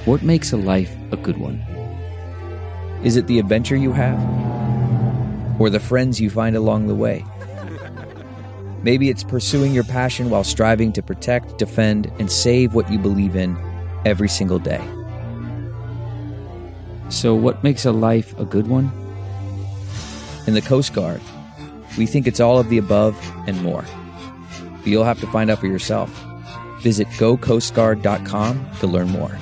What makes a life a good one? Is it the adventure you have? Or the friends you find along the way? Maybe it's pursuing your passion while striving to protect, defend, and save what you believe in every single day. So what makes a life a good one? In the Coast Guard, we think it's all of the above and more. But you'll have to find out for yourself. Visit gocoastguard.com to learn more.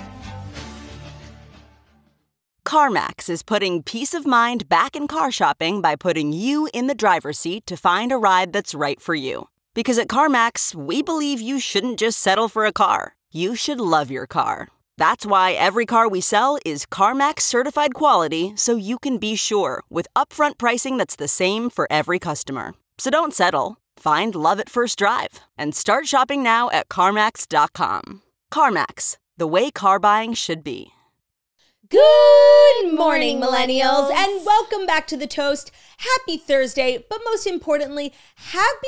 CarMax is putting peace of mind back in car shopping by putting you in the driver's seat to find a ride that's right for you. Because at CarMax, we believe you shouldn't just settle for a car. You should love your car. That's why every car we sell is CarMax certified quality, so you can be sure with upfront pricing that's the same for every customer. So don't settle. Find love at first drive and start shopping now at CarMax.com. CarMax, the way car buying should be. Good morning, millennials, and welcome back to The Toast. Happy Thursday, but most importantly, happy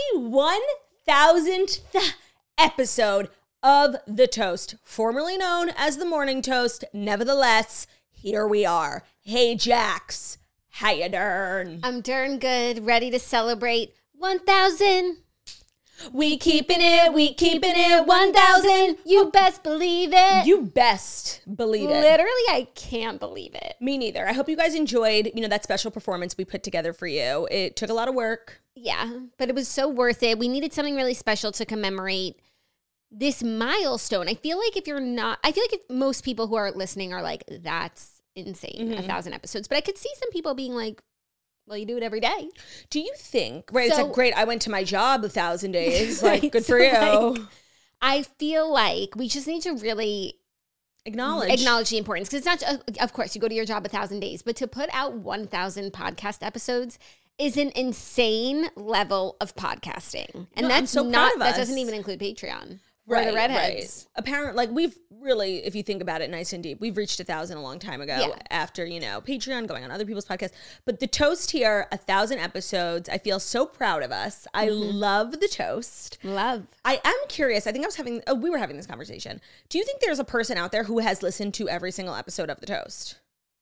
1000th episode of The Toast, formerly known as The Morning Toast. Nevertheless, here we are. Hey, Jax, how you doing? I'm darn good, ready to celebrate 1000. We keeping it 1000. You best believe it. You best believe it. Literally, I can't believe it. Me neither. I hope you guys enjoyed, that special performance we put together for you. It took a lot of work. Yeah, but it was so worth it. We needed something really special to commemorate this milestone. I feel like if most people who are listening are like, that's insane, 1000 episodes. But I could see some people being like, well, you do it every day. Do you think, right, it's like, great, I went to my job 1,000 days, like, good for you. I feel like we just need to really acknowledge the importance. Because it's not, of course, you go to your job 1,000 days, but to put out 1,000 podcast episodes is an insane level of podcasting. And that's so proud of us. That doesn't even include Patreon. Right, the redheads. Right. Apparently, we've really, if you think about it nice and deep, we've reached 1,000 a long time ago after, Patreon, going on other people's podcasts. But The Toast here, 1,000 episodes. I feel so proud of us. I love The Toast. Love. I am curious. I think we were having this conversation. Do you think there's a person out there who has listened to every single episode of The Toast?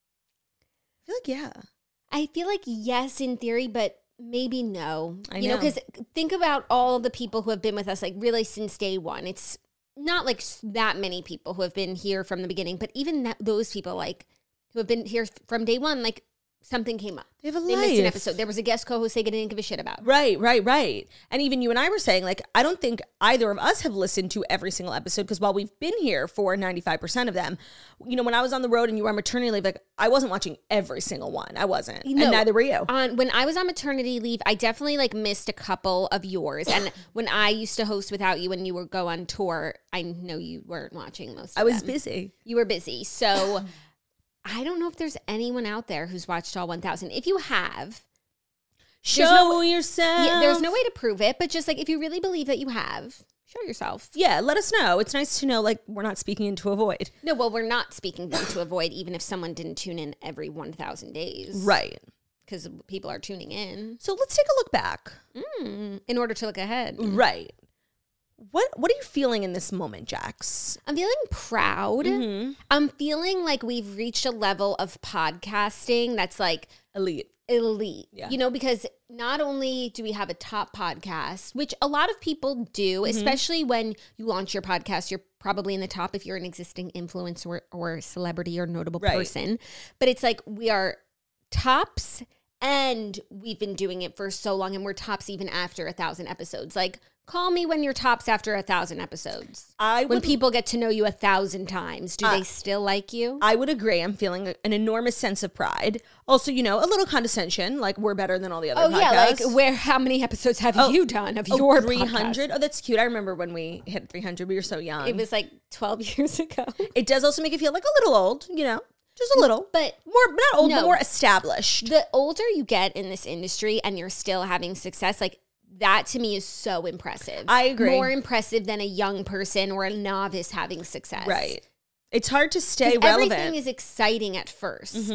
I feel like, yeah. I feel like yes, in theory, but maybe no. I know. Because think about all the people who have been with us, like really since day one. It's not like that many people who have been here from the beginning, but even those people like who have been here from day one, like something came up. They missed an episode. There was a guest co-host they didn't give a shit about. Right. And even you and I were saying, like, I don't think either of us have listened to every single episode because while we've been here for 95% of them, when I was on the road and you were on maternity leave, like, I wasn't watching every single one. I wasn't. And neither were you. When I was on maternity leave, I definitely like missed a couple of yours. And when I used to host without you and you would go on tour, I know you weren't watching most of them. I was busy. You were busy. So I don't know if there's anyone out there who's watched all 1,000. If you have, show yourself. Yeah, there's no way to prove it, but just like if you really believe that you have, show yourself. Yeah, let us know. It's nice to know, like, we're not speaking into a void. No, well, we're not speaking into a void, even if someone didn't tune in every 1,000 days. Right. Because people are tuning in. So let's take a look back. In order to look ahead. Right. What are you feeling in this moment, Jax? I'm feeling proud. I'm feeling like we've reached a level of podcasting that's like elite. Yeah. Because not only do we have a top podcast, which a lot of people do, especially when you launch your podcast, you're probably in the top if you're an existing influencer or celebrity or notable person. But it's like we are tops and we've been doing it for so long and we're tops even after 1,000 episodes. Like, call me when you're tops after 1,000 episodes. When people get to know you 1,000 times, do they still like you? I would agree. I'm feeling an enormous sense of pride. Also, a little condescension, like we're better than all the other podcasts. Yeah, like how many episodes have you done of your 300? podcast? Oh, that's cute. I remember when we hit 300. We were so young. It was like 12 years ago. It does also make you feel like a little old, just a little. But not old, but more established. The older you get in this industry and you're still having success, like, that to me is so impressive. I agree. More impressive than a young person or a novice having success. Right. It's hard to stay relevant. Everything is exciting at first.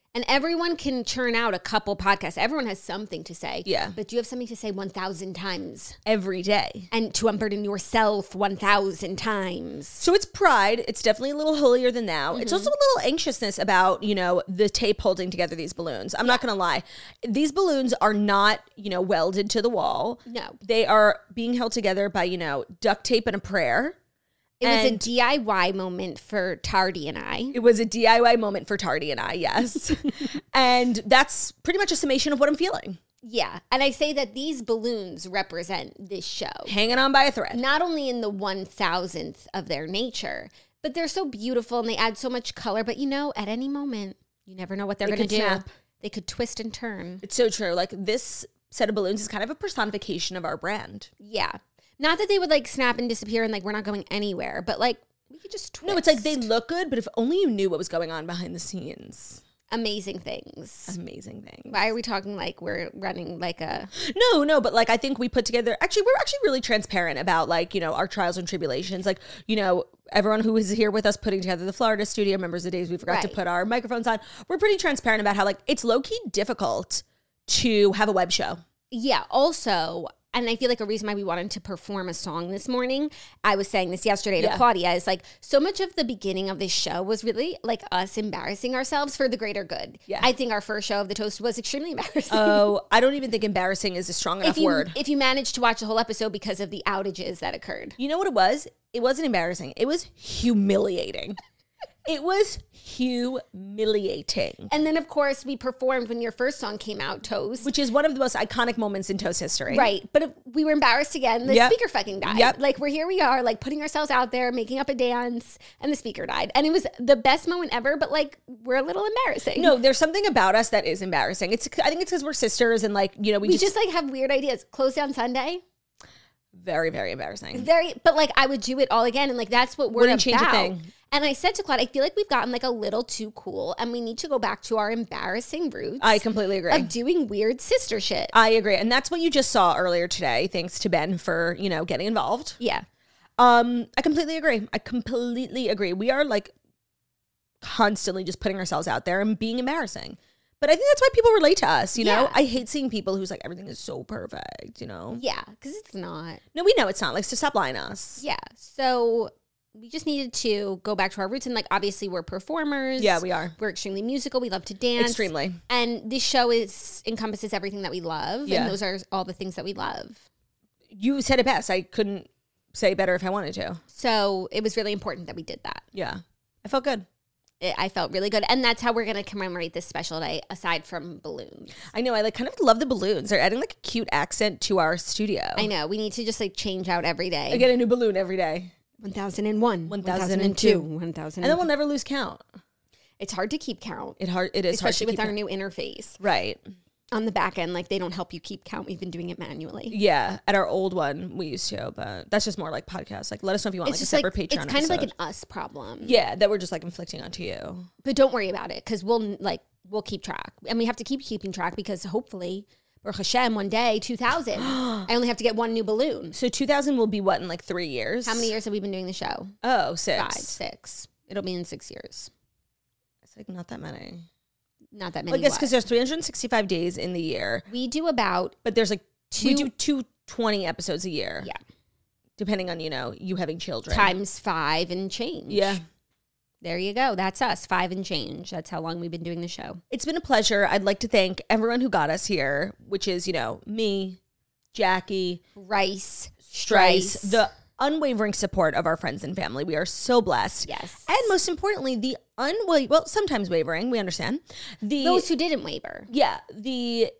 And everyone can churn out a couple podcasts. Everyone has something to say. Yeah. But you have something to say 1,000 times. Every day. And to unburden yourself 1,000 times. So it's pride. It's definitely a little holier than thou. It's also a little anxiousness about, the tape holding together these balloons. I'm not going to lie. These balloons are not, welded to the wall. No. They are being held together by, duct tape and a prayer. It was a DIY moment for Tardy and I. It was a DIY moment for Tardy and I, yes. And that's pretty much a summation of what I'm feeling. Yeah. And I say that these balloons represent this show. Hanging on by a thread. Not only in the 1,000th of their nature, but they're so beautiful and they add so much color. But at any moment, you never know what they're going to do. Snap. They could twist and turn. It's so true. Like this set of balloons is kind of a personification of our brand. Yeah. Not that they would snap and disappear and we're not going anywhere, but we could just twist. No, it's they look good, but if only you knew what was going on behind the scenes. Amazing things. Amazing things. Why are we talking we're running a... No, but I think we put together, we're actually really transparent about our trials and tribulations. Everyone who is here with us putting together the Florida studio remembers the days we forgot to put our microphones on. We're pretty transparent about how it's low-key difficult to have a web show. Yeah. Also, and I feel a reason why we wanted to perform a song this morning, I was saying this yesterday to Claudia, is so much of the beginning of this show was really us embarrassing ourselves for the greater good. Yeah. I think our first show of The Toast was extremely embarrassing. Oh, I don't even think embarrassing is a strong enough word. If you managed to watch the whole episode because of the outages that occurred. You know what it was? It wasn't embarrassing. It was humiliating. It was humiliating. And then, of course, we performed when your first song came out, Toast. Which is one of the most iconic moments in Toast history. Right. But we were embarrassed again. The speaker fucking died. Yep. We are, putting ourselves out there, making up a dance, and the speaker died. And it was the best moment ever, but, we're a little embarrassing. No, there's something about us that is embarrassing. I think it's because we're sisters and, we just have weird ideas. Close down Sunday. Very, very embarrassing. But I would do it all again. And that's what we're Wouldn't about. Change a thing. And I said to Claude, I feel we've gotten a little too cool and we need to go back to our embarrassing roots. I completely agree. Of doing weird sister shit. I agree. And that's what you just saw earlier today. Thanks to Ben for, getting involved. Yeah. I completely agree. We are constantly just putting ourselves out there and being embarrassing. But I think that's why people relate to us, Yeah. I hate seeing people who's everything is so perfect, Yeah, because it's not. No, we know it's not. So stop lying to us. Yeah. So we just needed to go back to our roots. And obviously we're performers. Yeah, we are. We're extremely musical. We love to dance. Extremely. And this show encompasses everything that we love. Yeah. And those are all the things that we love. You said it best. I couldn't say better if I wanted to. So it was really important that we did that. Yeah. I felt good. I felt really good. And that's how we're going to commemorate this special day, aside from balloons. I know. I kind of love the balloons. They're adding a cute accent to our studio. I know. We need to just change out every day. I get a new balloon every day. 1001, 1002, 1000. And then we'll never lose count. It's hard to keep count. It is especially hard to with keep our new interface. Right. On the back end, they don't help you keep count. We've been doing it manually. Yeah, at our old one we used to, but that's just more podcasts. Let us know if you want a separate Patreon. It's kind episode. of an us problem. Yeah, that we're just inflicting onto you. But don't worry about it because we'll keep track, and we have to keeping track because hopefully, Baruch Hashem, one day 2000, I only have to get one new balloon. So 2000 will be what in 3 years? How many years have we been doing the show? Oh, 6. 5, 6. It'll be in 6 years. It's not that many. Not that many. It's because there's 365 days in the year. We do about, but there's we do 220 episodes a year. Yeah, depending on you having children times 5 and change. Yeah, there you go. That's us, 5 and change. That's how long we've been doing the show. It's been a pleasure. I'd like to thank everyone who got us here, which is me, Jackie, Rice, Strice, the unwavering support of our friends and family. We are so blessed. Yes, and most importantly, the sometimes wavering. We understand those who didn't waver. Yeah, the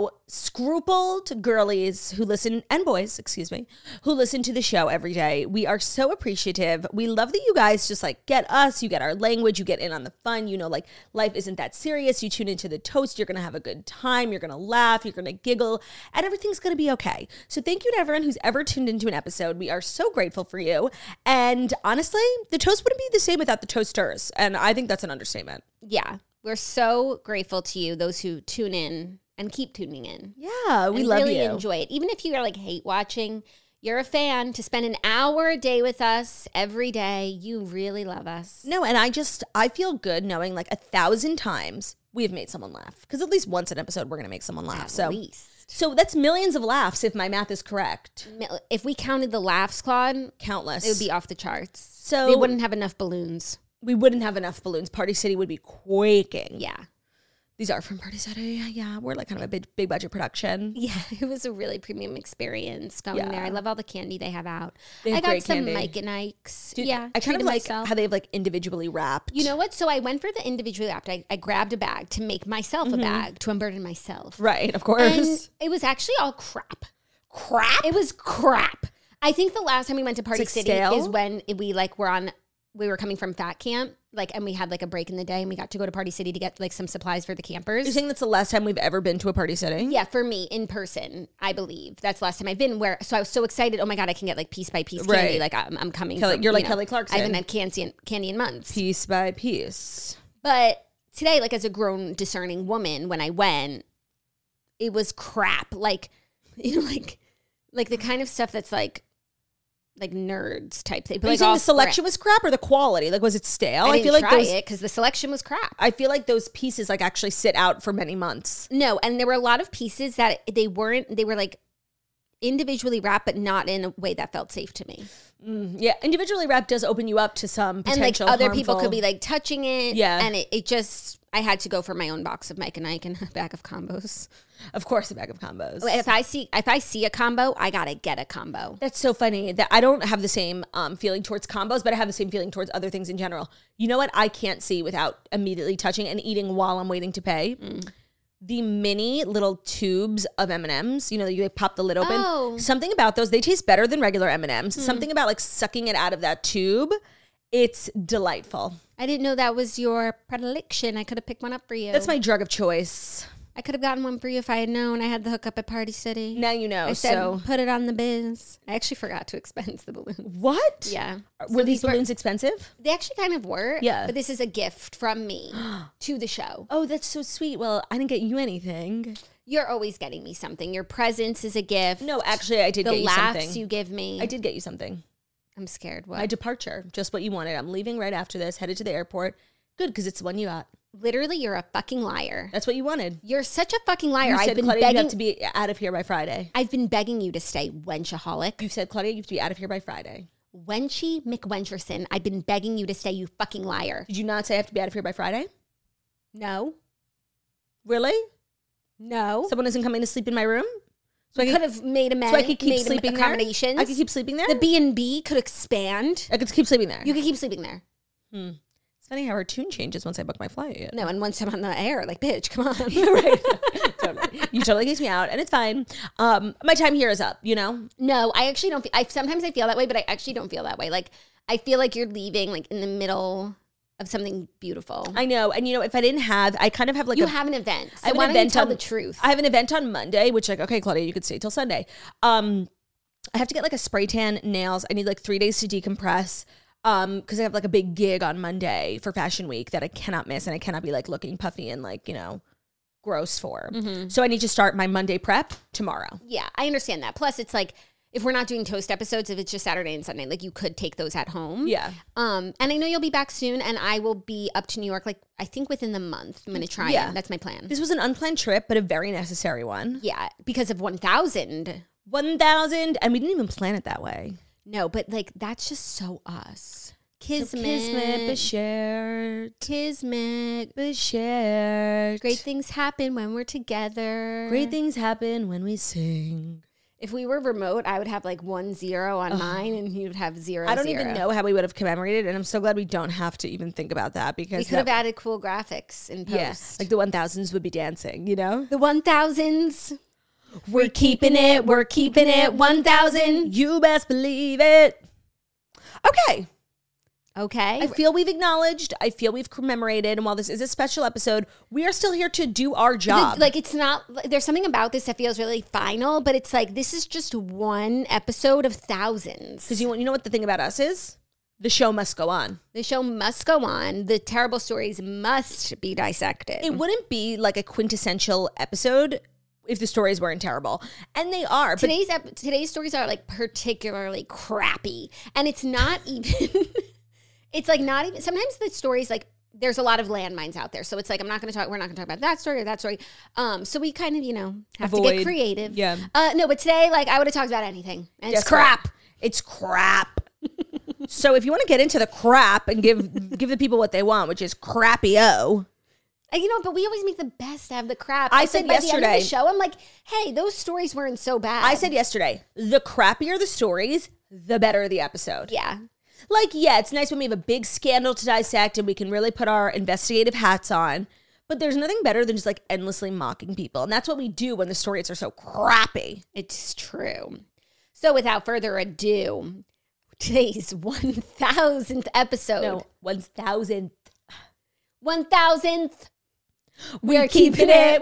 scrupled girlies who listen and boys, who listen to the show every day. We are so appreciative. We love that you guys just get us. You get our language. You get in on the fun. Life isn't that serious. You tune into the Toast. You're gonna have a good time. You're gonna laugh. You're gonna giggle, and everything's gonna be okay. So thank you to everyone who's ever tuned into an episode. We are so grateful for you. And honestly, the Toast wouldn't be the same without the Toasters. And I think that's an understatement. Yeah. We're so grateful to you, those who tune in and keep tuning in. Yeah, we and love really you. Enjoy it. Even if you are hate watching, you're a fan, to spend an hour a day with us every day. You really love us. No, and I feel good knowing like 1,000 times we have made someone laugh. Because at least once an episode, we're going to make someone laugh. At least. So that's millions of laughs if my math is correct. If we counted the laughs, Claude, Countless. it would be off the charts. So they wouldn't have enough balloons. We wouldn't have enough balloons. Party City would be quaking. Yeah. These are from Party City. Yeah, we're like kind of a big budget production. Yeah, it was a really premium experience going there. I love all the candy they have out. They have I got great some candy. Mike and Ike's. Dude, Yeah, I kind of treated like myself. how they have like individually wrapped. You know what? So I went for the individually wrapped. I grabbed a bag to make myself a bag to unburden myself. Right, of course. And it was actually all crap. Crap? It was crap. I think the last time we went to Party like City stale? is when we were coming from Fat Camp, like, and we had like a break in the day and we got to go to Party City to get like some supplies for the campers. You're saying that's the last time we've ever been to a Party City? Yeah, for me in person, I believe that's the last time I've been. So I was so excited. Oh my god, I can get like piece by piece candy. Right. Like I'm coming. You're like Kelly Clarkson. I haven't had candy in months. Piece by piece. But today, like as a grown, discerning woman, when I went, it was crap. Like, you know, like the kind of stuff that's like nerds type thing. But Are you like saying all the selection was crap or the quality? Like, was it stale? I didn't feel like try it because the selection was crap. I feel like those pieces like actually sit out for many months. No, and there were a lot of pieces that they were like individually wrapped, but not in a way that felt safe to me. Yeah, individually wrapped does open you up to some potential And like other harmful. people could be like touching it. Yeah. And it just, I had to go for my own box of Mike and Ike and a bag of combos. Of course, a bag of combos. If I see a combo, I gotta get a combo. That's so funny that I don't have the same feeling towards combos, but I have the same feeling towards other things in general. You know what? I can't see without immediately touching and eating while I'm waiting to pay. The mini little tubes of M&Ms, you know, you pop the lid open. Oh. Something about those, they taste better than regular M&Ms. Something about like sucking it out of that tube. It's delightful. I didn't know that was your predilection. I could have picked one up for you. That's my drug of choice. I could have gotten one for you if I had known I had the hookup at Party City. Now you know. I said, so put it on the biz. I actually forgot to expense the balloons. what? Yeah. Were these balloons expensive? They actually kind of were. Yeah. But this is a gift from me to the show. Oh, that's so sweet. Well, I didn't get you anything. You're always getting me something. Your presence is a gift. No, actually, I did the get you laughs something. you give me. I did get you something. I'm scared. What? My departure, just what you wanted. I'm leaving right after this, headed to the airport. Good, because it's the one you got. Literally, you're a fucking liar. That's what you wanted. You're such a fucking liar. You said, I've been Claudia, you begging. have to be out of here by Friday. I've been begging you to stay, wenchaholic. You said, Claudia, you have to be out of here by Friday. Wenchy McWencherson. I've been begging you to stay, you fucking liar. Did you not say I have to be out of here by Friday? No. Really? No. Someone isn't coming to sleep in my room? So I could have made amends. So I could keep sleeping there? accommodations. I could keep sleeping there? The B&B could expand. I could keep sleeping there. You could keep sleeping there. It's funny how our tune changes once I book my flight. No, and once I'm on the air, like, bitch, come on. Right. Totally. You totally kicked me out, and it's fine. My time here is up, you know? No, I actually don't feel, sometimes I feel that way, but I actually don't feel that way. Like, I feel like you're leaving, like, in the middle of something beautiful. I know. And, you know, if I didn't have, I kind of have like You have an event. So I have why an don't you event tell on the truth? I have an event on Monday, which like, okay, Claudia, you could stay till Sunday. I have to get like a spray tan, nails. I need like 3 days to decompress. Because I have like a big gig on Monday for Fashion Week that I cannot miss, and I cannot be like looking puffy and like, you know, gross for. So I need to start my Monday prep tomorrow. Yeah, I understand that. Plus, it's like, if we're not doing Toast episodes, if it's just Saturday and Sunday, like, you could take those at home. Yeah. And I know you'll be back soon, and I will be up to New York, like, I think within the month. I'm going to try Yeah. it. That's my plan. This was an unplanned trip, but a very necessary one. Yeah, because of 1,000. 1,000, and we didn't even plan it that way. No, but, like, that's just so us. Kismet. Kismet, Bashert, Kismet. Bashert. Great things happen when we're together. Great things happen when we sing. If we were remote, I would have like 1-0 on mine, and you'd have 0-0. I don't even know how we would have commemorated, and I'm so glad we don't have to even think about that because We could have added cool graphics in post. yeah, like the 1,000s would be dancing, you know? The 1,000s. We're keeping it, 1,000. You best believe it. Okay. Okay. I feel we've acknowledged, I feel we've commemorated, and while this is a special episode, we are still here to do our job. Like, it's not, there's something about this that feels really final, but it's like, this is just one episode of thousands. Because you know what the thing about us is? The show must go on. The show must go on. The terrible stories must be dissected. It wouldn't be like a quintessential episode if the stories weren't terrible. And they are. But Today's stories are like particularly crappy. And it's not even, it's like not even, sometimes the stories like, there's a lot of landmines out there. So it's like, we're not going to talk about that story or that story. So we kind of, have to get creative. Yeah. No, but today, like, I would have talked about anything. And it's Yes, crap. It's crap. So if you want to get into the crap and give the people what they want, which is crappy-o. But we always make the best out of the crap. I said by yesterday. the end of the show, I'm like, hey, those stories weren't so bad. I said yesterday, the crappier the stories, the better the episode. Yeah. Like, yeah, it's nice when we have a big scandal to dissect and we can really put our investigative hats on. But there's nothing better than just like endlessly mocking people. And that's what we do when the stories are so crappy. It's true. So without further ado, today's 1,000th episode. No, 1,000th. 1,000th. We're keeping it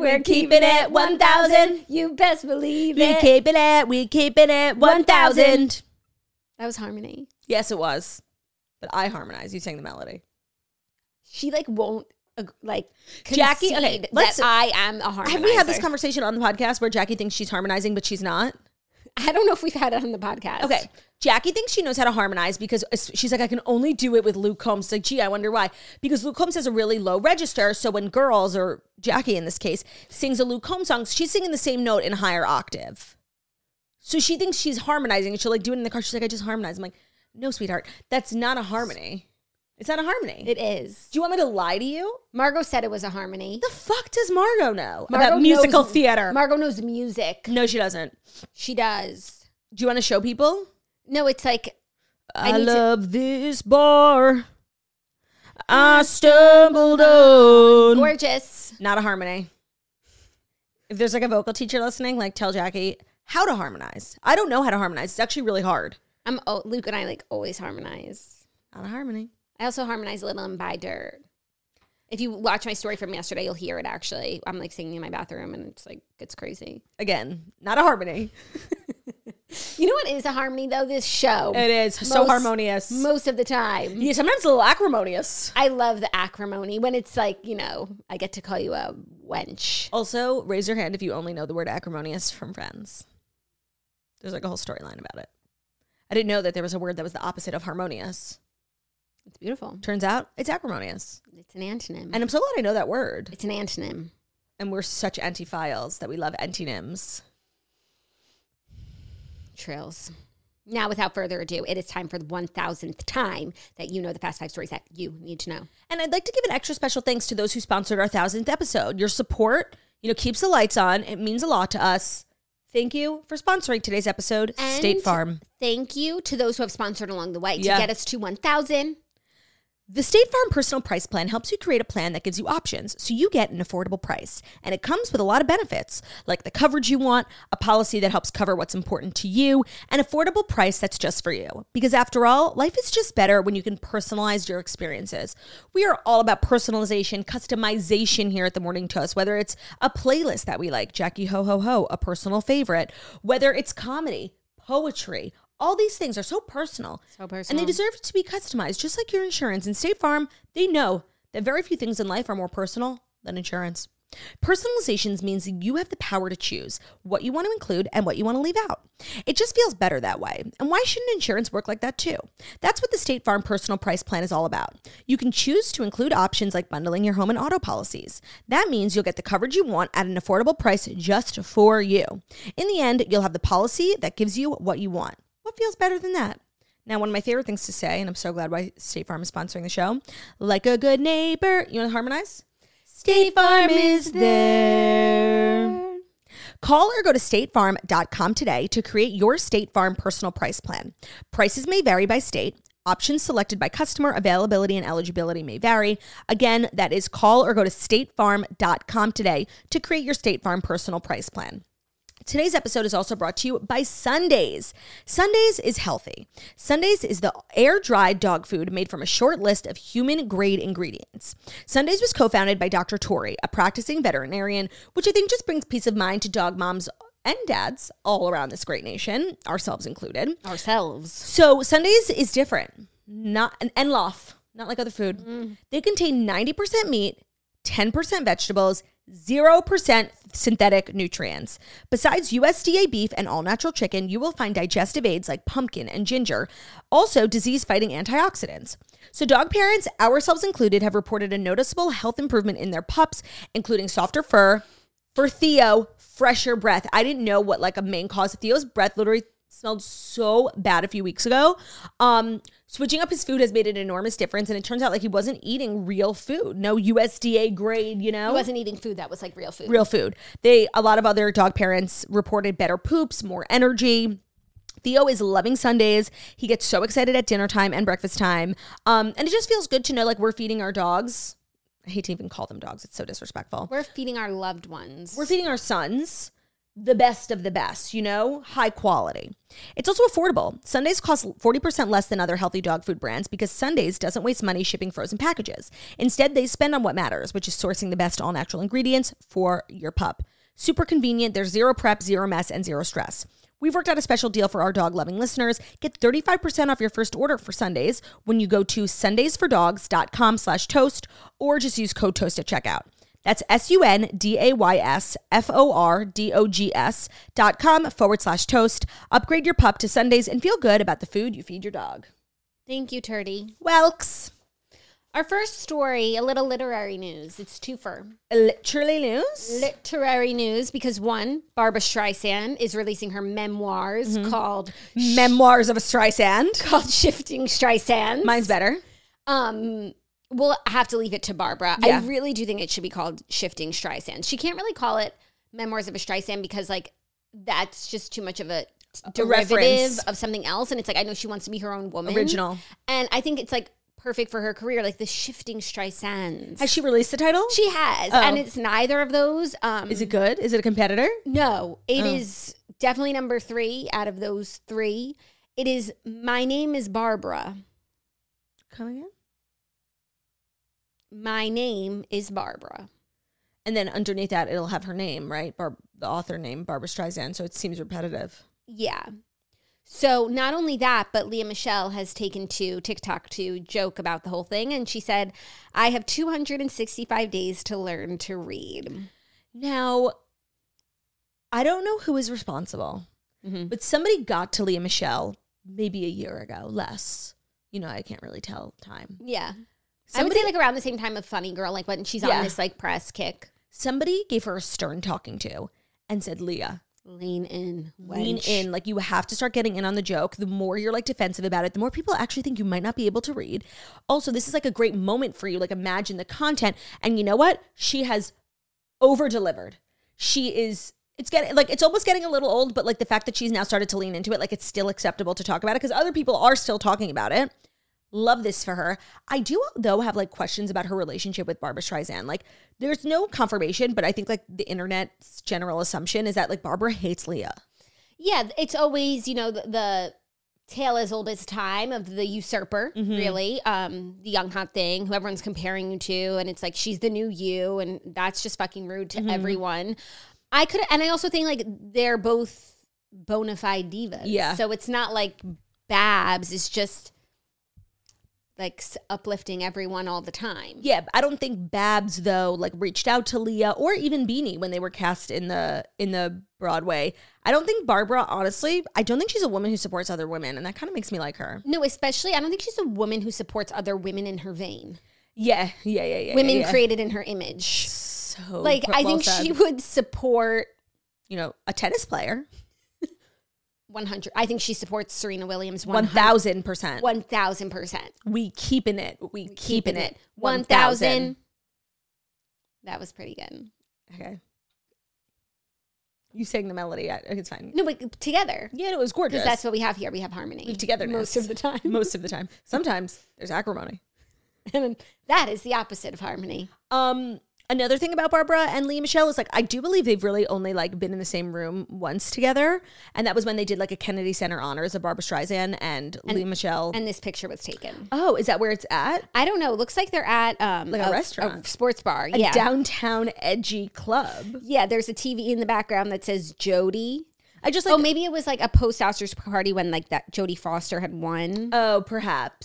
1,000. You best believe We it. keeping it 1,000. That was harmony. Yes, it was. But I harmonized. You sang the melody. She like won't Jackie, concede okay, that I am a harmonizer. Have we had this conversation on the podcast where Jackie thinks she's harmonizing, but she's not? I don't know if we've had it on the podcast. Okay. Jackie thinks she knows how to harmonize because she's like, I can only do it with Luke Combs. It's like, gee, I wonder why. Because Luke Combs has a really low register. So when girls, or Jackie in this case, sings a Luke Combs song, she's singing the same note in a higher octave. So she thinks she's harmonizing and she'll like do it in the car. She's like, I just harmonized. I'm like, no, sweetheart, that's not a harmony. It's not a harmony. It is. Do you want me to lie to you? Margot said it was a harmony. The fuck does Margot know Margot about musical knows, theater? Margot knows music. No, she doesn't. She does. Do you want to show people? No, it's like I love this bar. I stumbled on. Gorgeous. Not a harmony. If there's like a vocal teacher listening, like tell Jackie how to harmonize. I don't know how to harmonize. It's actually really hard. Luke and I like always harmonize. Not a harmony. I also harmonize a little in Buy Dirt. If you watch my story from yesterday, you'll hear it actually. I'm like singing in my bathroom and it's crazy. Again, not a harmony. You know what is a harmony though? This show. It is so harmonious. Most of the time. Yeah, sometimes a little acrimonious. I love the acrimony when it's like, I get to call you a wench. Also, raise your hand if you only know the word acrimonious from Friends. There's like a whole storyline about it. I didn't know that there was a word that was the opposite of harmonious. It's beautiful. Turns out it's acrimonious. It's an antonym. And I'm so glad I know that word. It's an antonym. And we're such antiphiles that we love antonyms. Trills. Now, without further ado, it is time for the 1,000th time that you know the Fast 5 stories that you need to know. And I'd like to give an extra special thanks to those who sponsored our 1,000th episode. Your support, keeps the lights on. It means a lot to us. Thank you for sponsoring today's episode, And State Farm. Thank you to those who have sponsored along the way to get us to 1,000. The State Farm Personal Price Plan helps you create a plan that gives you options so you get an affordable price. And it comes with a lot of benefits, like the coverage you want, a policy that helps cover what's important to you, an affordable price that's just for you. Because after all, life is just better when you can personalize your experiences. We are all about personalization, customization here at The Morning Toast, whether it's a playlist that we like, Jackie Ho Ho Ho, a personal favorite, whether it's comedy, poetry. All these things are so personal. And they deserve to be customized, just like your insurance. And State Farm, they know that very few things in life are more personal than insurance. Personalizations means you have the power to choose what you want to include and what you want to leave out. It just feels better that way. And why shouldn't insurance work like that too? That's what the State Farm Personal Price Plan is all about. You can choose to include options like bundling your home and auto policies. That means you'll get the coverage you want at an affordable price just for you. In the end, you'll have the policy that gives you what you want. What feels better than that? Now, one of my favorite things to say, and I'm so glad why State Farm is sponsoring the show, like a good neighbor. You want to harmonize? State Farm is there. Call or go to statefarm.com today to create your State Farm personal price plan. Prices may vary by state. Options selected by customer, availability, and eligibility may vary. Again, that is call or go to statefarm.com today to create your State Farm personal price plan. Today's episode is also brought to you by Sundays. Sundays is healthy. Sundays is the air-dried dog food made from a short list of human-grade ingredients. Sundays was co-founded by Dr. Tori, a practicing veterinarian, which I think just brings peace of mind to dog moms and dads all around this great nation, ourselves included. So Sundays is different, not like other food. They contain 90% meat, 10% vegetables, 0% synthetic nutrients. Besides USDA beef and all-natural chicken, you will find digestive aids like pumpkin and ginger, also disease-fighting antioxidants. So dog parents, ourselves included, have reported a noticeable health improvement in their pups, including softer fur. For Theo, fresher breath. I didn't know what like a main cause. Theo's breath literally smelled so bad a few weeks ago. Switching up his food has made an enormous difference, and it turns out like he wasn't eating real food. No USDA grade, you know? He wasn't eating food that was like real food. Real food. A lot of other dog parents reported better poops, more energy. Theo is loving Sundays. He gets so excited at dinner time and breakfast time. And it just feels good to know like we're feeding our dogs. I hate to even call them dogs. It's so disrespectful. We're feeding our loved ones. We're feeding our sons the best of the best, you know, high quality. It's also affordable. Sundays cost 40% less than other healthy dog food brands because Sundays doesn't waste money shipping frozen packages. Instead, they spend on what matters, which is sourcing the best all-natural ingredients for your pup. Super convenient. There's zero prep, zero mess, and zero stress. We've worked out a special deal for our dog-loving listeners. Get 35% off your first order for Sundays when you go to sundaysfordogs.com/toast or just use code TOAST at checkout. That's sundaysfordogs.com/toast. Upgrade your pup to Sundays and feel good about the food you feed your dog. Thank you, Turdy. Welks. Our first story, a little literary news. It's twofer. Literally news? Literary news because one, Barbra Streisand is releasing her memoirs called Memoirs of a Streisand. Called Shifting Streisand. Mine's better. We'll have to leave it to Barbara. Yeah. I really do think it should be called Shifting Streisand. She can't really call it Memoirs of a Streisand because, like, that's just too much of a derivative reference of something else. And it's like, I know she wants to be her own woman. Original. And I think it's, like, perfect for her career, like the Shifting Streisands. Has she released the title? She has. Oh. And it's neither of those. Is it good? Is it a competitor? No. It is definitely number 3 out of those 3. It is My Name is Barbara. Come again? My Name is Barbara. And then underneath that, it'll have her name, right? The author name, Barbra Streisand. So it seems repetitive. Yeah. So not only that, but Leah Michelle has taken to TikTok to joke about the whole thing. And she said, I have 265 days to learn to read. Now, I don't know who is responsible, but somebody got to Leah Michelle maybe a year ago, less. You know, I can't really tell time. Yeah. I would say like around the same time of Funny Girl, like when she's on this like press kick. Somebody gave her a stern talking to and said, Leah, lean in. Lean in. Like, you have to start getting in on the joke. The more you're like defensive about it, the more people actually think you might not be able to read. Also, this is like a great moment for you. Like, imagine the content. And you know what? She has over-delivered. It's almost getting a little old, but like the fact that she's now started to lean into it, like it's still acceptable to talk about it because other people are still talking about it. Love this for her. I do, though, have like questions about her relationship with Barbra Streisand. Like, there's no confirmation, but I think like the internet's general assumption is that like Barbara hates Leah. Yeah, it's always, you know, the tale as old as time of the usurper, really. The young hot thing who everyone's comparing you to. And it's like, she's the new you. And that's just fucking rude to everyone. And I also think like they're both bona fide divas. Yeah. So it's not like Babs is just like uplifting everyone all the time. Yeah, I don't think Babs though like reached out to Leah or even Beanie when they were cast in the Broadway. I don't think Barbara, honestly, I don't think she's a woman who supports other women, and that kind of makes me like her. No, especially I don't think she's a woman who supports other women in her vein. Yeah. Women created in her image. So like I think said. she would support, you know, a tennis player. 100. I think she supports Serena Williams 1,000%. 1,000%. We keeping it. We keeping it. 1,000. That was pretty good. Okay. You sang the melody. It's fine. No, but together. Yeah, it was gorgeous. Because that's what we have here. We have harmony. We have togetherness. Most of the time. Most of the time. Sometimes there's acrimony. And that is the opposite of harmony. Another thing about Barbara and Leah Michelle is like, I do believe they've really only like been in the same room once together. And that was when they did like a Kennedy Center honors of Barbra Streisand and Leah Michelle. And this picture was taken. Oh, is that where it's at? I don't know. It looks like they're at like a restaurant. A sports bar. A downtown edgy club. Yeah, there's a TV in the background that says Jodie. I just like... Oh, maybe it was like a post-Oscars party when like that Jodie Foster had won. Oh, perhaps.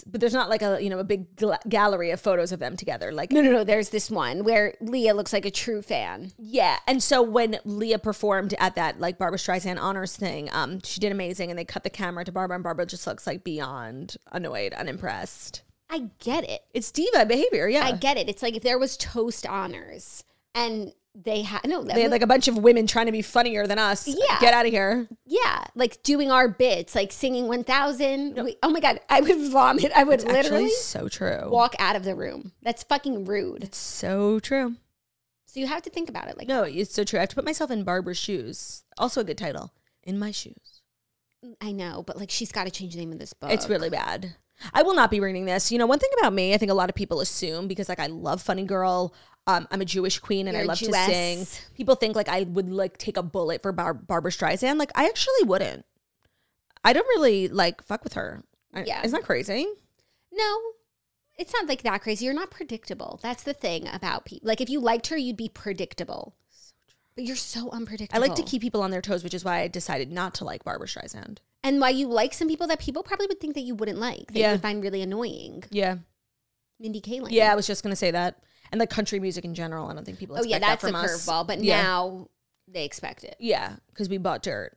but there's not like a big gallery of photos of them together. Like No. There's this one where Leah looks like a true fan. yeah, and so when Leah performed at that like Barbra Streisand honors thing, she did amazing, and they cut the camera to Barbra, and Barbra just looks like beyond annoyed, unimpressed. I get it. It's diva behavior, yeah. I get it. It's like if there was Toast honors and they had like a bunch of women trying to be funnier than us. Yeah. Get out of here. Yeah, like doing our bits, like singing 1000. Oh my God, I would vomit. I would literally Actually, so true. walk out of the room. That's fucking rude. It's so true. So you have to think about it like No, it's so true. I have to put myself in Barbara's shoes. Also a good title. In my shoes. I know, but like she's got to change the name of this book. It's really bad. I will not be reading this. One thing about me, I think a lot of people assume, because like I love Funny Girl, I'm a Jewish queen and You're I love a to Jewess. sing. People think like I would like take a bullet for Barbra Streisand. Like I actually wouldn't. I don't really like fuck with her. Yeah. Isn't that crazy? No, it's not like that crazy. You're not predictable. That's the thing about people. Like if you liked her, you'd be predictable. But you're so unpredictable. I like to keep people on their toes, which is why I decided not to like Barbra Streisand. And why you like some people that people probably would think that you wouldn't like. That you would find really annoying. Yeah. Mindy Kaling. Yeah, I was just going to say that. And like country music in general, I don't think people expect that's that from a us. curveball. But Yeah. now they expect it. Yeah, because we bought dirt.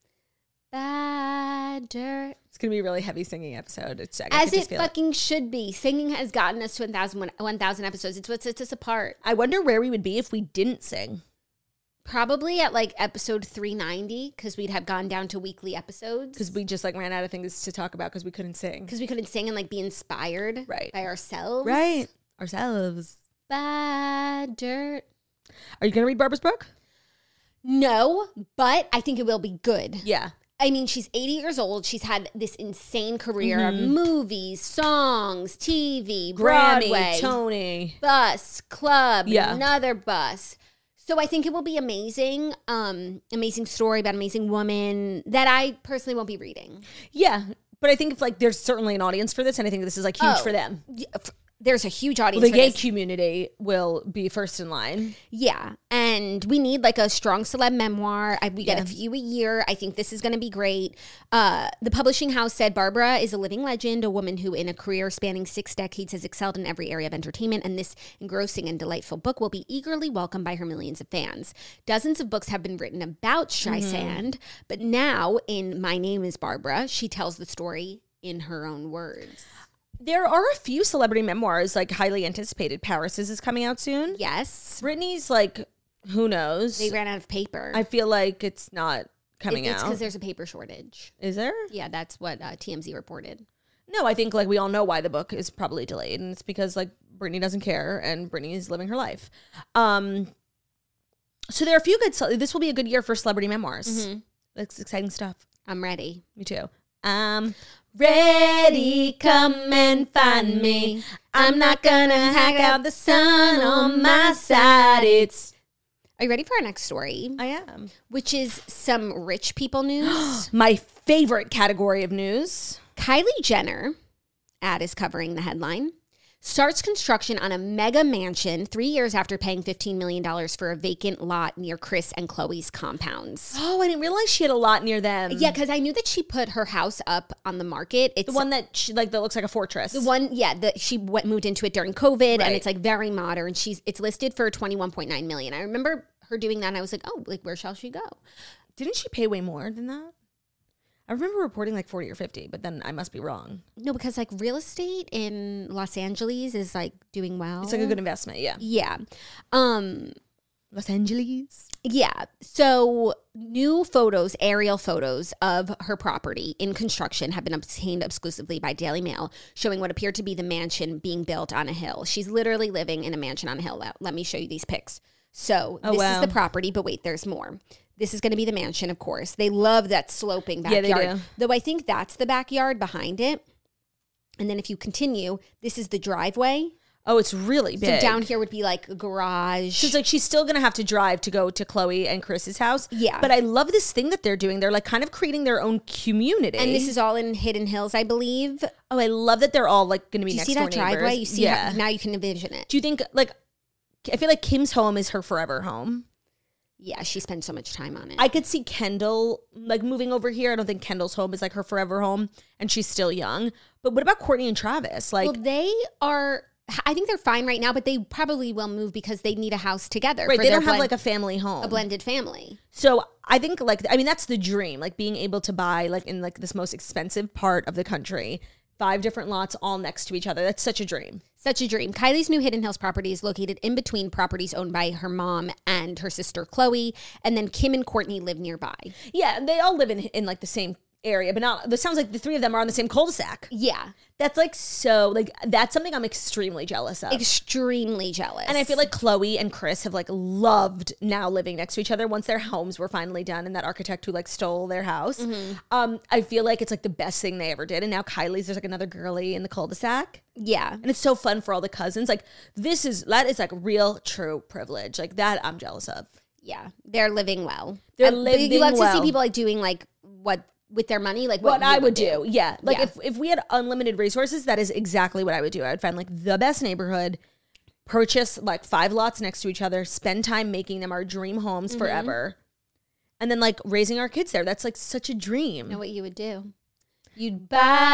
Bad dirt. It's going to be a really heavy singing episode. I As could it just feel fucking should be. Singing has gotten us to 1,000 episodes. It's what sets us apart. I wonder where we would be if we didn't sing. Probably at like episode 390 because we'd have gone down to weekly episodes. Because we just like ran out of things to talk about because we couldn't sing. Because we couldn't sing and like be inspired Right. by ourselves. Right. Ourselves. Bad dirt. Are you going to read Barbara's book? No, but I think it will be good. Yeah. I mean, she's 80 years old. She's had this insane career of movies, songs, TV, Broadway, Grammy, Tony. bus, club, Yeah. another bus. So I think it will be amazing. Amazing story about an amazing woman that I personally won't be reading. Yeah. But I think if like there's certainly an audience for this, and I think this is like huge for them. There's a huge audience The for gay this. community will be first in line. Yeah. And we need like a strong celeb memoir. We get a few a year. I think this is going to be great. The publishing house said Barbara is a living legend, a woman who in a career spanning 6 decades has excelled in every area of entertainment. And this engrossing and delightful book will be eagerly welcomed by her millions of fans. Dozens of books have been written about Streisand, but now in My Name is Barbara, she tells the story in her own words. There are a few celebrity memoirs like highly anticipated. Paris's is coming out soon. Yes. Britney's like, who knows? They ran out of paper. I feel like it's not coming It's out. because there's a paper shortage. Is there? Yeah, that's what TMZ reported. No, I think like we all know why the book is probably delayed, and it's because like Britney doesn't care and Britney is living her life. So there are a few good. This will be a good year for celebrity memoirs. That's exciting stuff. I'm ready. Me too. Ready, come and find me. I'm not gonna hack out the sun on my side. Are you ready for our next story? I am. Which is some rich people news. My favorite category of news. Kylie Jenner, ad is covering the headline, starts construction on a mega mansion 3 years after paying $15 million for a vacant lot near Chris and Khloe's compounds. Oh, I didn't realize she had a lot near them. Yeah, because I knew that she put her house up on the market. It's The one that she, like that looks like a fortress. the one, yeah, she moved into it during COVID, Right. and it's like very modern. It's listed for $21.9 million. I remember her doing that, and I was like, oh, like where shall she go? Didn't she pay way more than that? I remember reporting like 40 or 50, but then I must be wrong. No, because like real estate in Los Angeles is like doing well. It's like a good investment, yeah. Yeah. Los Angeles. Yeah. So new photos, aerial photos of her property in construction have been obtained exclusively by Daily Mail, showing what appeared to be the mansion being built on a hill. She's literally living in a mansion on a hill. Let me show you these pics. So this is the property, but wait, there's more. This is going to be the mansion, of course. They love that sloping backyard. Yeah, they do. Though I think that's the backyard behind it. And then if you continue, this is the driveway. Oh, it's really big. So down here would be like a garage. So it's like she's still going to have to drive to go to Khloe and Chris's house. Yeah. But I love this thing that they're doing. They're like kind of creating their own community. And this is all in Hidden Hills, I believe. Oh, I love that they're all like going to be Do you next see door that neighbors. driveway? You see yeah. how, now you can envision it. Do you think like, I feel like Kim's home is her forever home. Yeah, she spends so much time on it. I could see Kendall like moving over here. I don't think Kendall's home is like her forever home, and she's still young. But what about Courtney and Travis? Like, well, they are. I think they're fine right now, but they probably will move because they need a house together. right? for They their don't have like a family home. a blended family. So I think like, I mean, that's the dream, like being able to buy like in like this most expensive part of the country, 5 different lots all next to each other. That's such a dream. Such a dream. Kylie's new Hidden Hills property is located in between properties owned by her mom and her sister Chloe, and then Kim and Courtney live nearby. Yeah, they all live in like the same area, but not. It sounds like the 3 of them are on the same cul-de-sac. Yeah, That's like so like that's something I'm extremely jealous of. extremely jealous. And I feel like Chloe and Chris have like loved now living next to each other once their homes were finally done and that architect who like stole their house. I feel like it's like the best thing they ever did. And now Kylie's, there's like another girly in the cul-de-sac. yeah, And it's so fun for all the cousins. Like that is like real true privilege. Like that I'm jealous of. yeah, they're living well. They're You living love to well. see people like doing like what with their money, like What you I would do. Yeah. Like Yeah. if we had unlimited resources, that is exactly what I would do. I would find like the best neighborhood, purchase like 5 lots next to each other, spend time making them our dream homes forever. And then like raising our kids there. That's like such a dream. You know what you would do? You'd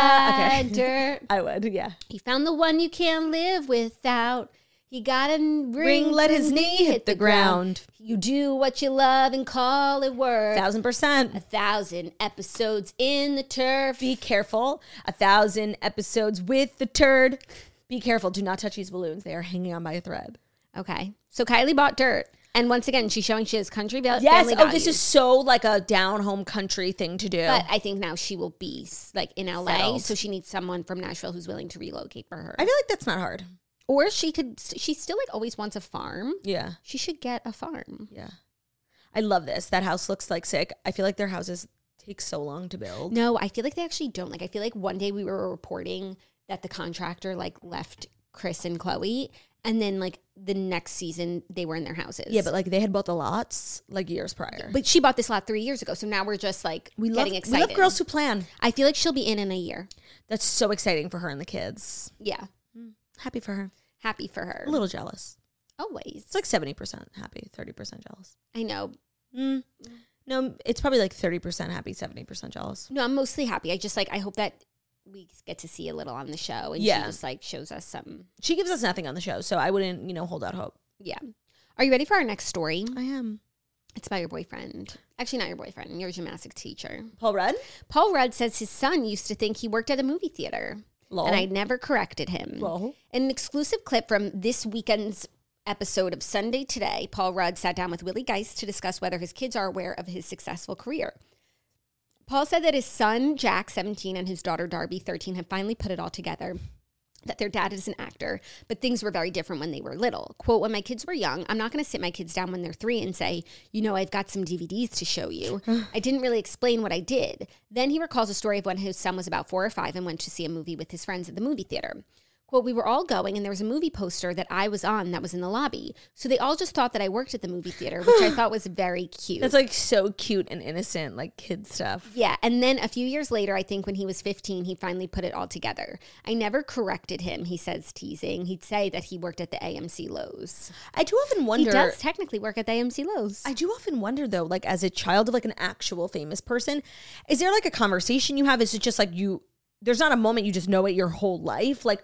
buy Okay. dirt. I would, yeah. He found the one you can't live without. He got a ring, Let his knee hit the ground. You do what you love and call it work. 1,000%. 1,000 episodes in the turf. Be careful. 1,000 episodes with the turd. Be careful. Do not touch these balloons. They are hanging on by a thread. Okay. So Kylie bought dirt. And once again, she's showing she has country Yes. family Oh, this values. is so like a down home country thing to do. But I think now she will be like in LA. Settled. So she needs someone from Nashville who's willing to relocate for her. I feel like that's not hard. Or she still like always wants a farm. Yeah. She should get a farm. Yeah. I love this. That house looks like sick. I feel like their houses take so long to build. No, I feel like they actually don't. Like, I feel like one day we were reporting that the contractor like left Chris and Chloe, and then like the next season they were in their houses. Yeah, but like they had bought the lots like years prior. But she bought this lot 3 years ago, so now we're just like getting excited. We love girls who plan. I feel like she'll be in a year. That's so exciting for her and the kids. Yeah, Happy for her. happy for her. A little jealous. Always. It's like 70% happy, 30% jealous. I know. No, it's probably like 30% happy, 70% jealous. No, I'm mostly happy. I just like I hope that we get to see a little on the show, and Yeah. she just like shows us some. She gives us nothing on the show, so I wouldn't, hold out hope. Yeah. Are you ready for our next story? I am. It's about your boyfriend. Actually, not your boyfriend. Your gymnastics teacher. Paul Rudd? Paul Rudd says his son used to think he worked at a movie theater. Lol. And I never corrected him. Lol. In an exclusive clip from this weekend's episode of Sunday Today, Paul Rudd sat down with Willie Geist to discuss whether his kids are aware of his successful career. Paul said that his son, Jack, 17, and his daughter, Darby, 13, have finally put it all together, that their dad is an actor, but things were very different when they were little. Quote, when my kids were young, I'm not going to sit my kids down when they're 3 and say, I've got some DVDs to show you. I didn't really explain what I did. Then he recalls a story of when his son was about 4 or 5 and went to see a movie with his friends at the movie theater. Quote, we were all going and there was a movie poster that I was on that was in the lobby. So they all just thought that I worked at the movie theater, which I thought was very cute. That's like so cute and innocent, like kid stuff. Yeah, and then a few years later, I think when he was 15, he finally put it all together. I never corrected him, he says, teasing. He'd say that he worked at the AMC Lowe's. I do often wonder. He does technically work at the AMC Lowe's. I do often wonder though, like as a child of like an actual famous person, is there like a conversation you have? Is it just like there's not a moment you just know it your whole life? Like,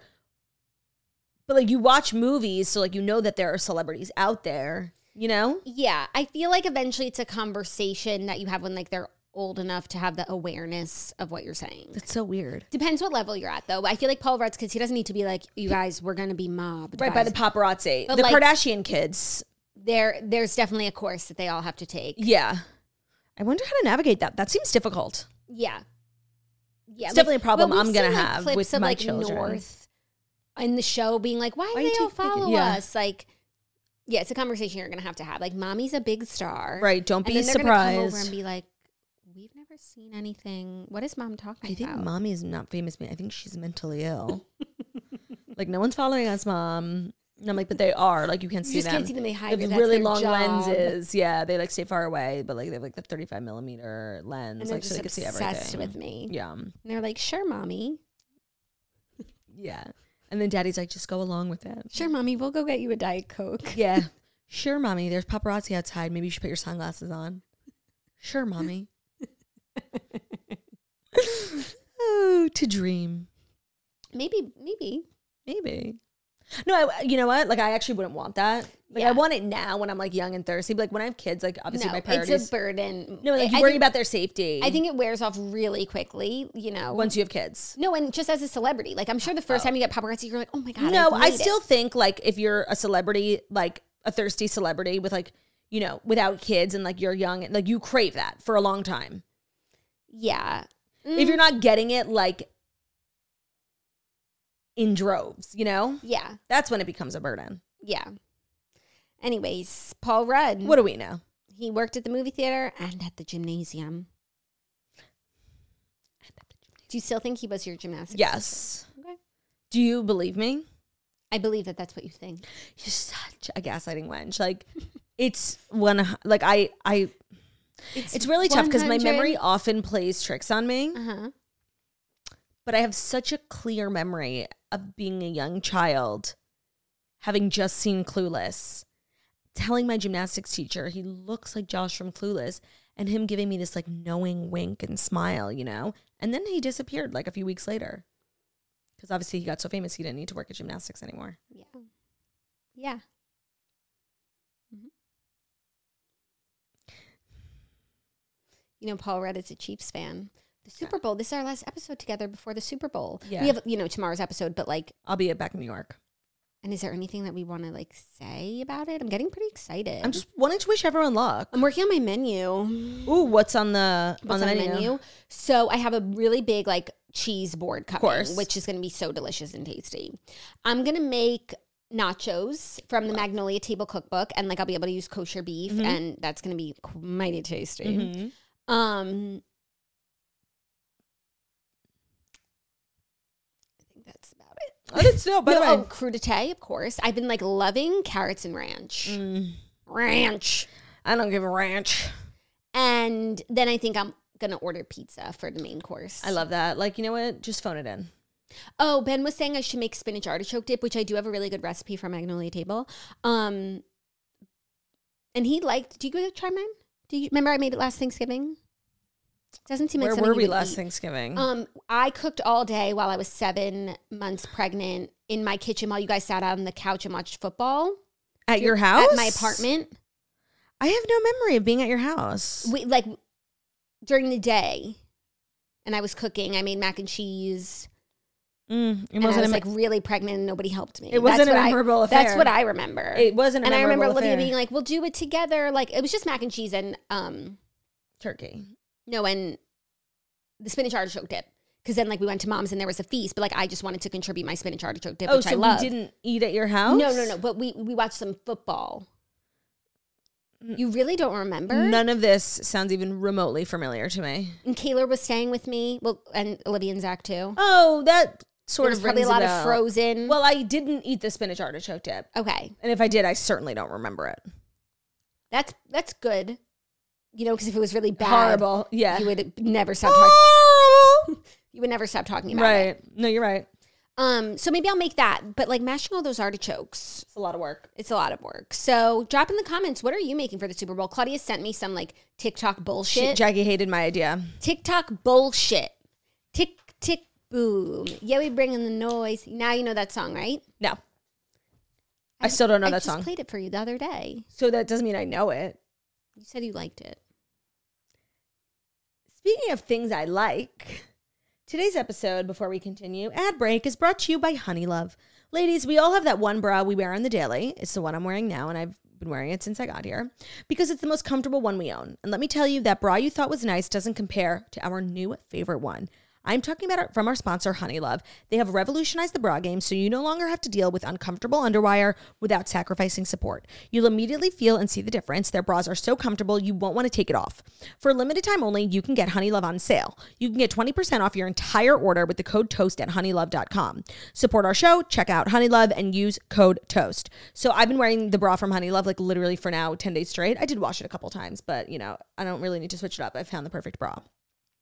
but like you watch movies, so like that there are celebrities out there, Yeah, I feel like eventually it's a conversation that you have when like they're old enough to have the awareness of what you're saying. That's so weird. Depends what level you're at, though. I feel like Paul Rudd's kids, he doesn't need to be like, you guys, we're going to be mobbed. Right, by the paparazzi. But the like- Kardashian kids. There's definitely a course that they all have to take. Yeah. I wonder how to navigate that. That seems difficult. Yeah. Yeah. It's definitely a problem but we've I'm gonna seen, like, have clips with of, my like, children. North in the show being like, why do you they all take pictures? follow Yeah. us? Like, yeah, it's a conversation you're going to have. Like, mommy's a big star. Right, don't be and then they're gonna come over surprised. and be like, we've never seen anything. What is mom talking I think about? mommy is not famous. I think she's mentally ill. Like, no one's following us, mom. And I'm like, but they are. Like, you can't see just them. can't see them. They hide They it. have That's really their long job. lenses. Yeah, they like stay far away, but like they have like the 35 millimeter lens, And they're like so just they can see obsessed everything. with me. Yeah, And they're like, sure, mommy. yeah. And then daddy's like, just go along with it. Sure, mommy, we'll go get you a Diet Coke. Yeah, Sure, mommy, there's paparazzi outside. Maybe you should put your sunglasses on. Sure, mommy. Oh, to dream. Maybe. No, you know what? Like, I actually wouldn't want that. Like, Yeah. I want it now when I'm like young and thirsty. But like when I have kids, like obviously No, my priorities. it's a burden. No, like you worry about their safety. I think it wears off really quickly, you know. once you have kids. No, and just as a celebrity, like I'm sure the first time you get paparazzi, you're like, oh my God. No, I've I made still it. think like if you're a celebrity, like a thirsty celebrity with like, you know, without kids and like you're young, like you crave that for a long time. Yeah. If you're not getting it like in droves, you know? Yeah. That's when it becomes a burden. Yeah. Anyways, Paul Rudd. What do we know? He worked at the movie theater and at the gymnasium. Do you still think he was your gymnastics? Yes. Okay. Do you believe me? I believe that that's what you think. You're such a gaslighting wench. Like it's one, like it's really tough because my 100. memory often plays tricks on me. Uh-huh. But I have such a clear memory of being a young child, having just seen Clueless, telling my gymnastics teacher he looks like Josh from Clueless, and him giving me this like knowing wink and smile, you know? And then he disappeared like a few weeks later. Because obviously he got so famous he didn't need to work at gymnastics anymore. Yeah. Yeah. You know, Paul Rudd is a Chiefs fan. The Super Bowl, this is our last episode together before the Super Bowl. Yeah. We have, you know, tomorrow's episode, but like, I'll be back in New York. and is there anything that we want to like say about it? I'm getting pretty excited. I'm just wanting to wish everyone luck. I'm working on my menu. Ooh, what's on the Menu? So I have a really big like cheese board coming, course. which is going to be so delicious and tasty. I'm going to make nachos from the Magnolia Table Cookbook, and like I'll be able to use kosher beef, and that's going to be mighty tasty. I think that's about it. Oh, that's no, by the way. Oh, crudité, of course. I've been like loving carrots and ranch. Ranch. I don't give a ranch. And then I think I'm going to order pizza for the main course. I love that. Like, you know what? Just phone it in. Oh, Ben was saying I should make spinach artichoke dip, which I do have a really good recipe from Magnolia Table. And he liked, do you go to try mine? Do you remember I made it last Thanksgiving? Doesn't seem like Where something were you we would last eat. Thanksgiving? I cooked all day while I was 7 months pregnant in my kitchen while you guys sat out on the couch and watched football. At your house? At my apartment. I have no memory of being at your house. We like during the day, and I was cooking. I made mac and cheese. It And I wasn't was like really pregnant and nobody helped me. It wasn't That's a what memorable That's affair. what I remember. It wasn't a And I remember memorable Olivia affair. being like, we'll do it together. Like it was just mac and cheese and turkey. no, and the spinach artichoke dip. Because then like we went to mom's and there was a feast, but like I just wanted to contribute my spinach artichoke dip, which I so love. we didn't eat at your house? No. But we watched some football. You really don't remember? None of this sounds even remotely familiar to me. And Kayla was staying with me. Well, and Olivia and Zach too. Oh, that sort There was of probably a rings lot bell. of Frozen. Well, I didn't eat the spinach artichoke dip. Okay. And if I did, I certainly don't remember it. That's good. You know, because if it was really bad, Horrible. Yeah. you would never stop talking. Horrible. You would never stop talking about Right. it. No, you're right. So maybe I'll make that. But like mashing all those artichokes, It's a lot of work. it's a lot of work. So drop in the comments, what are you making for the Super Bowl? Claudia sent me some like TikTok bullshit. Jackie hated my idea. TikTok bullshit. Tick, tick, boom. Yeah, we bring in the noise. Now you know that song, right? No. I still don't know I that just song. played it for you the other day. So that doesn't mean I know it. You said you liked it. Speaking of things I like, today's episode, before we continue, ad break is brought to you by Honeylove. Ladies, we all have that one bra we wear on the daily. It's the one I'm wearing now, and I've been wearing it since I got here because it's the most comfortable one we own. And let me tell you, that bra you thought was nice doesn't compare to our new favorite one. I'm talking about from our sponsor, Honeylove. They have revolutionized the bra game, so you no longer have to deal with uncomfortable underwire without sacrificing support. You'll immediately feel and see the difference. Their bras are so comfortable, you won't want to take it off. For a limited time only, you can get Honeylove on sale. You can get 20% off your entire order with the code TOAST at honeylove.com. Support our show, check out Honeylove, and use code TOAST. So I've been wearing the bra from Honeylove like literally for now 10 days straight. I did wash it a couple times, but you know, I don't really need to switch it up. I found the perfect bra.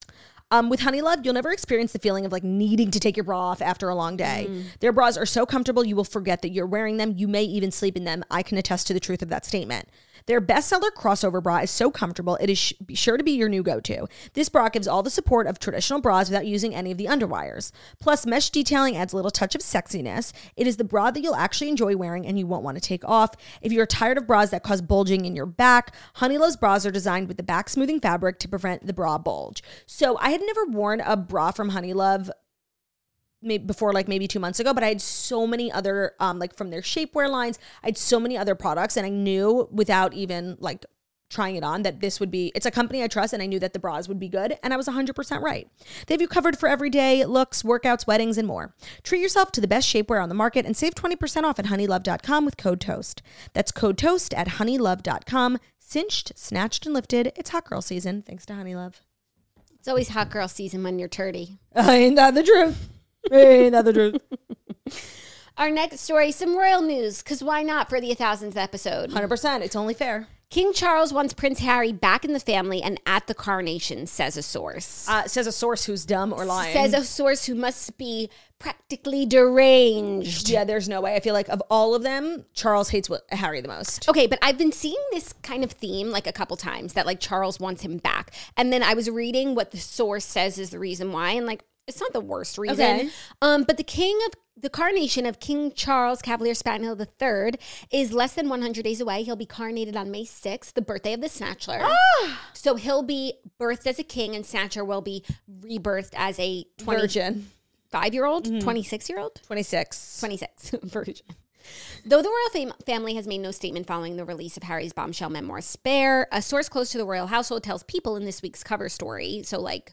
With Honeylove, you'll never experience the feeling of like needing to take your bra off after a long day. Their bras are so comfortable, you will forget that you're wearing them. You may even sleep in them. I can attest to the truth of that statement. Their bestseller crossover bra is so comfortable, it is sure to be your new go-to. This bra gives all the support of traditional bras without using any of the underwires. Plus, mesh detailing adds a little touch of sexiness. It is the bra that you'll actually enjoy wearing and you won't want to take off. If you're tired of bras that cause bulging in your back, Honeylove's bras are designed with the back smoothing fabric to prevent the bra bulge. So I had never worn a bra from Honeylove before, like maybe 2 months ago, but I had so many other like from their shapewear lines, I had so many other products, and I knew without even like trying it on that this would be, it's a company I trust, and I knew that the bras would be good, and I was 100% right. They have you covered for everyday looks, workouts, weddings, and more. Treat yourself to the best shapewear on the market and save 20% off at honeylove.com with code TOAST. That's code TOAST at honeylove.com. Cinched, snatched, and lifted. It's hot girl season thanks to Honeylove. It's always hot girl season when you're 30. Ain't that the truth? Ain't that the truth? Our next story, some royal news, because why not for the 1000th episode? 100%. It's only fair. King Charles wants Prince Harry back in the family and at the coronation, says a source. Says a source who's dumb or lying. Says a source who must be practically deranged. Yeah, there's no way. I feel like of all of them, Charles hates Harry the most. Okay, but I've been seeing this kind of theme like a couple times that like Charles wants him back. And then I was reading what the source says is the reason why. And like, it's not the worst reason. Okay. But the coronation of King Charles Cavalier Spaniel III is less than 100 days away. He'll be coronated on May 6th, the birthday of the Snatcher. So he'll be birthed as a king, and Snatcher will be rebirthed as a Virgin. 25-year-old, 26-year-old? 26. 26, virgin. Though the royal family has made no statement following the release of Harry's bombshell memoir, Spare, a source close to the royal household tells People in this week's cover story, so like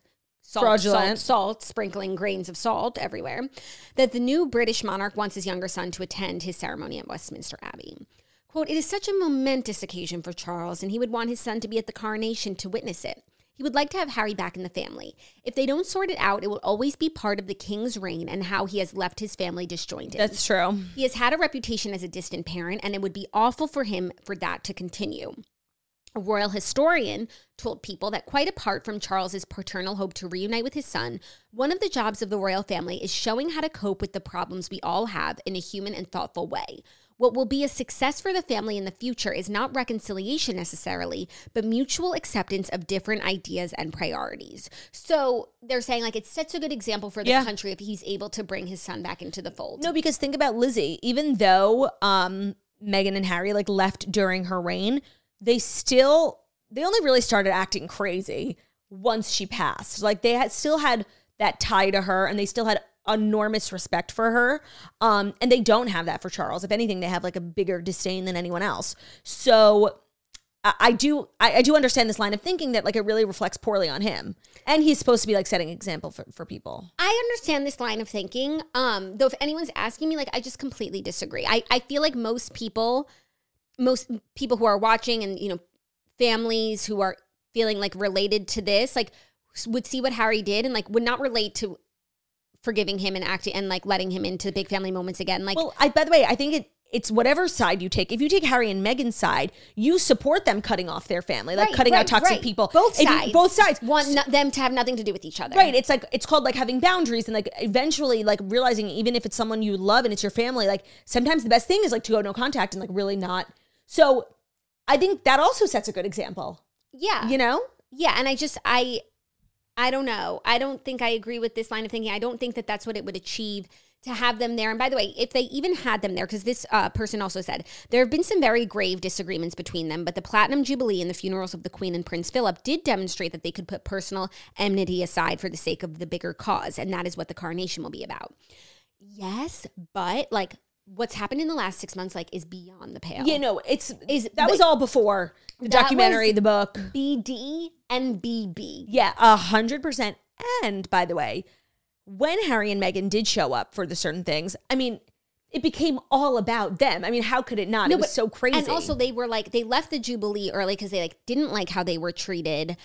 salt, sprinkling grains of salt everywhere, that the new British monarch wants his younger son to attend his ceremony at Westminster Abbey. Quote, "It is such a momentous occasion for Charles, and he would want his son to be at the coronation to witness it. He would like to have Harry back in the family. If they don't sort it out, it will always be part of the king's reign and how he has left his family disjointed. That's true. He has had a reputation as a distant parent, and it would be awful for him for that to continue." A royal historian told People that quite apart from Charles's paternal hope to reunite with his son, one of the jobs of the royal family is showing how to cope with the problems we all have in a human and thoughtful way. What will be a success for the family in the future is not reconciliation necessarily, but mutual acceptance of different ideas and priorities. So they're saying like it's such a good example for the country if he's able to bring his son back into the fold. No, because think about Lizzie. Even though Meghan and Harry like left during her reign, they only really started acting crazy once she passed. Like they still had that tie to her, and they still had enormous respect for her. And they don't have that for Charles. If anything, they have like a bigger disdain than anyone else. So I do understand this line of thinking that like it really reflects poorly on him. And he's supposed to be like setting an example for people. I understand this line of thinking. Though if anyone's asking me, like I just completely disagree. I feel like most people who are watching and, you know, families who are feeling like related to this, like would see what Harry did and like would not relate to forgiving him and acting and like letting him into big family moments again. Like, well, by the way, I think it's whatever side you take. If you take Harry and Meghan's side, you support them cutting off their family, like cutting out toxic people. Both sides want them to have nothing to do with each other. Right. It's like, it's called like having boundaries and like eventually like realizing even if it's someone you love and it's your family, like sometimes the best thing is like to go no contact and like really not. So I think that also sets a good example. Yeah. You know? Yeah. And I don't know. I don't think I agree with this line of thinking. I don't think that that's what it would achieve to have them there. And by the way, if they even had them there, because this person also said, there have been some very grave disagreements between them, but the Platinum Jubilee and the funerals of the Queen and Prince Philip did demonstrate that they could put personal enmity aside for the sake of the bigger cause. And that is what the coronation will be about. Yes, but like, what's happened in the last 6 months, like, is beyond the pale. Yeah, no, that was all before the documentary, the book. BD and BB. Yeah, 100%. And by the way, when Harry and Meghan did show up for the certain things, I mean, it became all about them. I mean, how could it not? No, it was so crazy. And also they were like, they left the Jubilee early because they like didn't like how they were treated.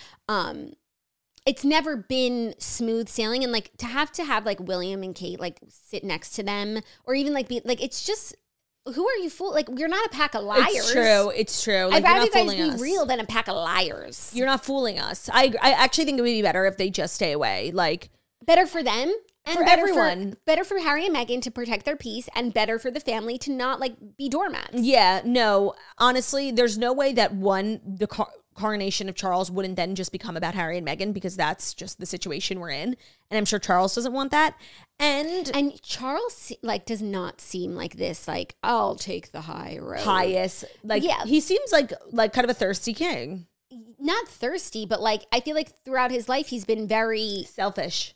It's never been smooth sailing, and like to have like William and Kate like sit next to them, or even like be like, it's just who are you fooling? Like, you're not a pack of liars. It's true. Like, I'd rather you you're guys not fooling be us. real than a pack of liars. You're not fooling us. I actually think it would be better if they just stay away. Like, Better for them. And For better everyone. better for Harry and Meghan to protect their peace, and better for the family to not like be doormats. yeah, no. Honestly, there's no way that the coronation of Charles wouldn't then just become about Harry and Meghan, because that's just the situation we're in, and I'm sure Charles doesn't want that. And Charles like does not seem like this. Like, I'll take the high road. pious, like, Yeah. he seems like kind of a thirsty king, Not thirsty, but like I feel like throughout his life he's been very selfish.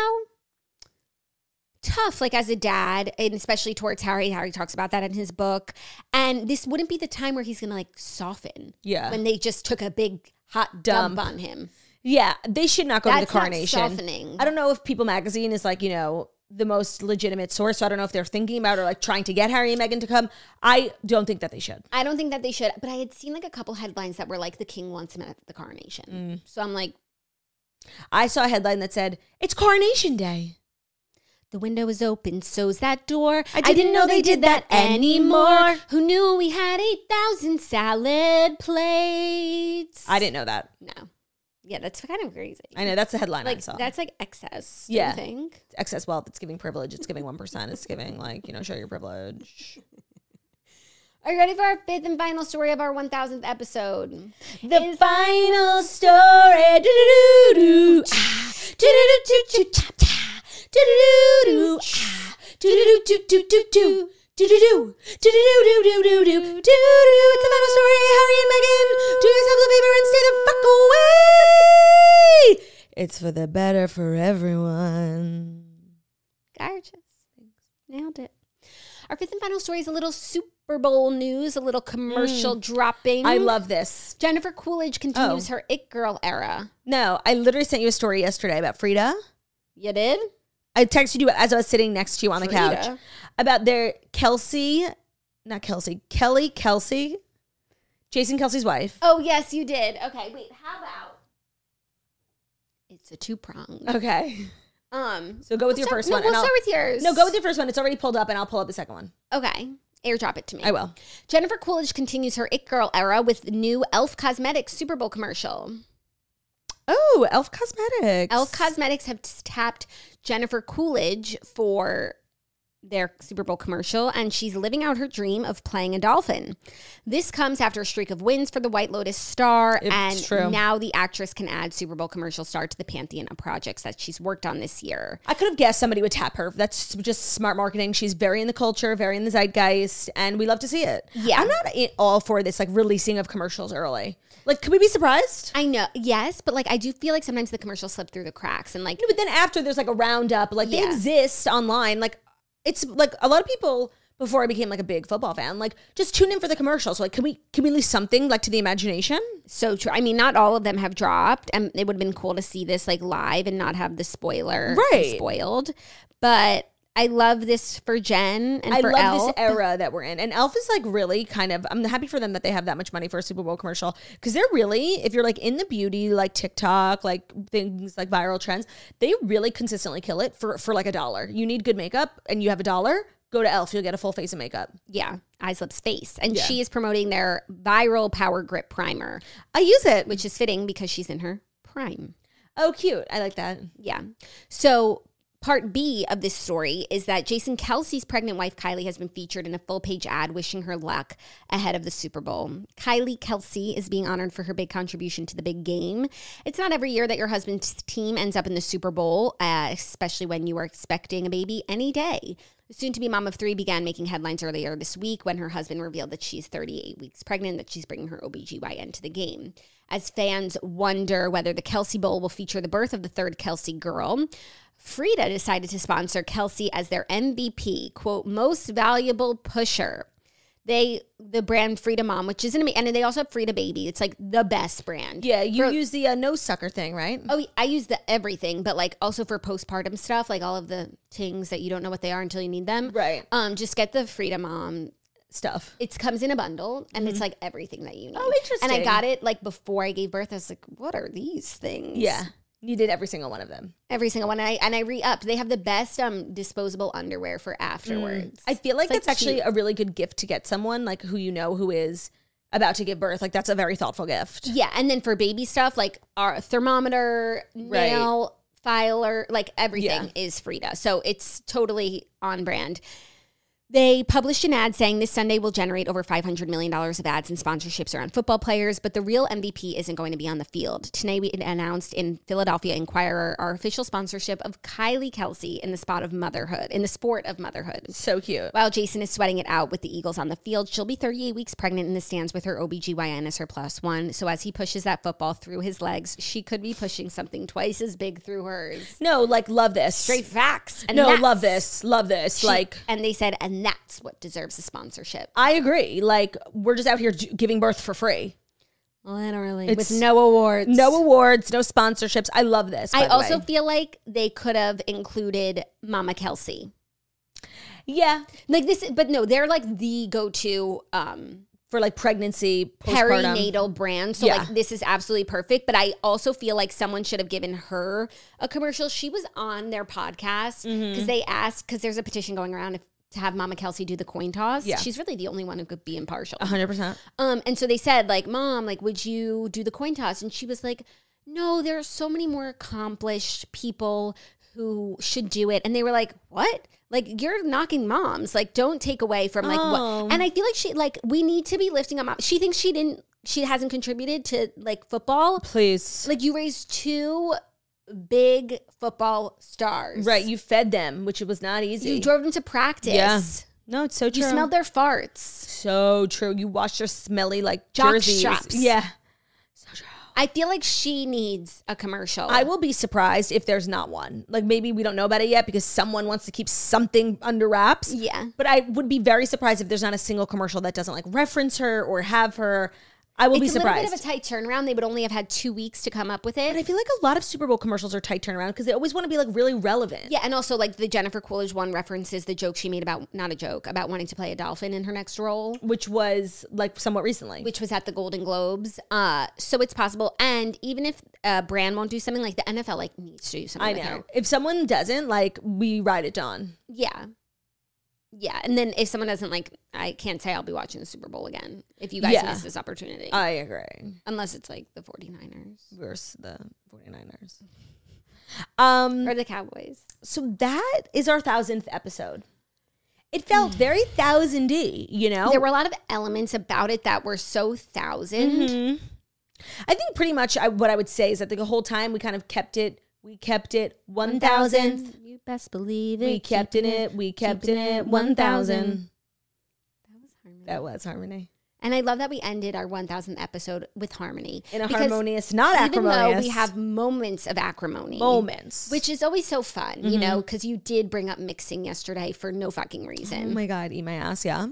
tough, like as a dad, and especially towards Harry. Harry talks about that in his book. And this wouldn't be the time where he's gonna like soften. Yeah. When they just took a big hot dump on him. Yeah, they should not go to the That's not coronation. softening. I don't know if People Magazine is like, the most legitimate source. So I don't know if they're thinking about or like trying to get Harry and Meghan to come. I don't think that they should. I don't think that they should. But I had seen like a couple headlines that were like, the king wants him at the coronation. So I'm like, I saw a headline that said, it's coronation day. the window is open, so's that door. I didn't know they did that anymore. Who knew we had 8,000 salad plates? I didn't know that. No. Yeah, that's kind of crazy. I know, that's the headline I Like, saw. that's like excess, Yeah. don't you think? Excess wealth, it's giving privilege, it's giving 1%, it's giving show your privilege. Are you ready for our fifth and final story of our 1,000th episode? The final story. Do-do-do-do. Ah. Do-do-do-do-do. Do-do-do-do. Ah. Do-do-do-do-do-do. Do-do-do. Do-do-do-do-do-do. Do-do. It's the final story. Harry and Meghan, do yourselves a favor and stay the fuck away. It's for the better for everyone. Gorgeous. Nailed it. Our fifth and final story is a little Super Bowl news, a little commercial dropping. I love this. Jennifer Coolidge continues her It Girl era. No, I literally sent you a story yesterday about Frida. You did? I texted you as I was sitting next to you on the Frida. couch about their Kelly Kelsey, Jason Kelsey's wife. Oh, yes, you did. Okay, wait, how about it's a two-pronged. Okay. So go with your first No, one. we'll and start with yours. No, go with your first one. It's already pulled up and I'll pull up the second one. Okay. Airdrop it to me. I will. Jennifer Coolidge continues her It Girl era with the new Elf Cosmetics Super Bowl commercial. Oh, Elf Cosmetics. Elf Cosmetics have tapped Jennifer Coolidge for their Super Bowl commercial, and she's living out her dream of playing a dolphin. This comes after a streak of wins for the White Lotus star, True. Now the actress can add Super Bowl commercial star to the pantheon of projects that she's worked on this year. I could have guessed somebody would tap her. That's just smart marketing. She's very in the culture, very in the zeitgeist, and we love to see it. Yeah. I'm not all for this releasing of commercials early. Like, could we be surprised? I know, yes, but I do feel like sometimes the commercials slip through the cracks, and No, but then after there's a roundup, they Yeah. exist online. It's a lot of people before I became a big football fan, just tune in for the commercials. Can we leave something to the imagination? so true. I mean, not all of them have dropped, and it would have been cool to see this live and not have the spoiler be spoiled. But I love this for Jen and for I love Elf. this era that we're in. And Elf is really I'm happy for them that they have that much money for a Super Bowl commercial. Because they're really, if you're in the beauty, TikTok, things viral trends, they really consistently kill it for $1. You need good makeup and you have $1, go to Elf. You'll get a full face of makeup. Yeah, Eyes, Lips, Face. And Yeah. she is promoting their viral Power Grip Primer, I use it. which is fitting because she's in her prime. Oh, cute. I like that. Yeah. So part B of this story is that Jason Kelsey's pregnant wife, Kylie, has been featured in a full-page ad wishing her luck ahead of the Super Bowl. Kylie Kelsey is being honored for her big contribution to the big game. It's not every year that your husband's team ends up in the Super Bowl, especially when you are expecting a baby any day. The soon-to-be mom of 3 began making headlines earlier this week when her husband revealed that she's 38 weeks pregnant, that she's bringing her OBGYN to the game. As fans wonder whether the Kelsey Bowl will feature the birth of the third Kelsey girl, Frida decided to sponsor Kelsey as their MVP, quote, most valuable pusher. The brand Frida Mom, which isn't amazing, and they also have Frida Baby. It's the best brand. Yeah, you use the nose sucker thing, right? Oh, I use the everything, but also for postpartum stuff, all of the things that you don't know what they are until you need them. Right. Just get the Frida Mom Stuff. It comes in a bundle, and it's everything that you need. Oh, interesting. And I got it before I gave birth. I was like, what are these things? Yeah. You did every single one of them. Every single one. And I re-upped. They have the best disposable underwear for afterwards. I feel like It's that's actually cute. a really good gift to get someone like who you know who is about to give birth. Like that's a very thoughtful gift. Yeah, and then for baby stuff, like our thermometer, nail filer, like everything is Frida. So it's totally on brand. They published an ad saying this Sunday will generate over $500 million of ads and sponsorships around football players, but the real MVP isn't going to be on the field. Today, we announced in Philadelphia Inquirer our official sponsorship of Kylie Kelsey in the sport of motherhood. So cute. While Jason is sweating it out with the Eagles on the field, she'll be 38 weeks pregnant in the stands with her OBGYN as her +1. So as he pushes that football through his legs, she could be pushing something twice as big through hers. No, like love this. Straight facts. And No, that's- love this. Love this. and they said, and that's what deserves a sponsorship. I agree. Like we're just out here giving birth for free. Literally. It's with no awards. No awards, no sponsorships. I love this. I by the also way. feel like they could have included Mama Kelsey. Yeah. Like this, but no, they're like the go-to For like pregnancy, postpartum. perinatal brand. So Yeah. like this is absolutely perfect. But I also feel like someone should have given her a commercial. She was on their podcast because they asked, because there's a petition going around to have Mama Kelsey do the coin toss. Yeah. She's really the only one who could be impartial. 100%. And so they said, like, Mom, like, would you do the coin toss? And she was like, no, there are so many more accomplished people who should do it. And they were like, what? Like, you're knocking moms. Like, don't take away from like what. And I feel like we need to be lifting up moms. She thinks she hasn't contributed to like football. Please. Like, you raised 2 big football stars. Right. You fed them, which was not easy. You drove them to practice. Yeah. No, it's so true. You smelled their farts. So true. You washed your smelly like Jock jerseys. straps. Yeah. So true. I feel like she needs a commercial. I will be surprised if there's not one. Like maybe we don't know about it yet because someone wants to keep something under wraps. Yeah. But I would be very surprised if there's not a single commercial that doesn't like reference her or have her. I will be It's a surprised. little bit of a tight turnaround. They would only have had 2 weeks to come up with it. But I feel like a lot of Super Bowl commercials are tight turnaround because they always want to be like really relevant. Yeah, and also like the Jennifer Coolidge one references the joke she made about, not a joke, about wanting to play a dolphin in her next role, Which was like somewhat recently. which was at the Golden Globes. So it's possible. And even if a brand won't do something, like the NFL like needs to do something I with know. her. If someone doesn't, like, we ride it on. Yeah. Yeah, and then if someone doesn't, like, I can't say I'll be watching the Super Bowl again if you guys Yeah. miss this opportunity. I agree. Unless it's like the 49ers Versus the 49ers. or the Cowboys. So that is our 1000th episode. It felt very 1000-y, you know? There were a lot of elements about it that were so 1000. I think pretty much what I would say is that the whole time we kind of kept it 1000th. You best believe it. We kept it 1000. That was harmony. That was harmony. And I love that we ended our 1000th episode with harmony. In a Because harmonious, not even acrimonious. though we have moments of acrimony. moments. Which is always so fun, you know, because you did bring up mixing yesterday for no fucking reason. Oh my God, eat my ass, yeah.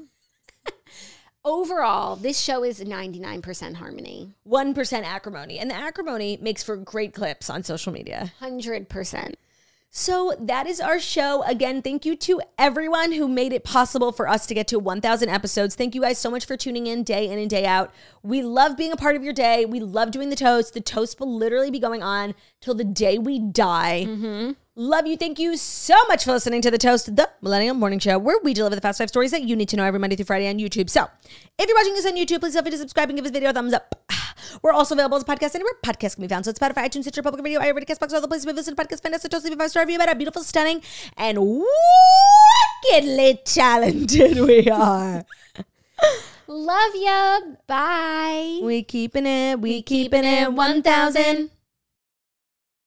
Overall, this show is 99% harmony. 1% acrimony. And the acrimony makes for great clips on social media. 100%. So that is our show. Again, thank you to everyone who made it possible for us to get to 1,000 episodes. Thank you guys so much for tuning in and day out. We love being a part of your day. We love doing the toast. The toast will literally be going on till the day we die. Love you. Thank you so much for listening to The Toast, the Millennial Morning Show, where we deliver the fast 5 stories that you need to know every Monday through Friday on YouTube. So if you're watching this on YouTube, please feel free to subscribe and give this video a thumbs up. We're also available as a podcast anywhere podcasts can be found. So it's Spotify, iTunes, Stitcher, Public Radio, iHeartRadio, Castbox, all the places we visit podcasts. Find us at Toast, leave a 5-star review about how beautiful, stunning, and wickedly talented we are. Love ya. Bye. We keeping it 1,000.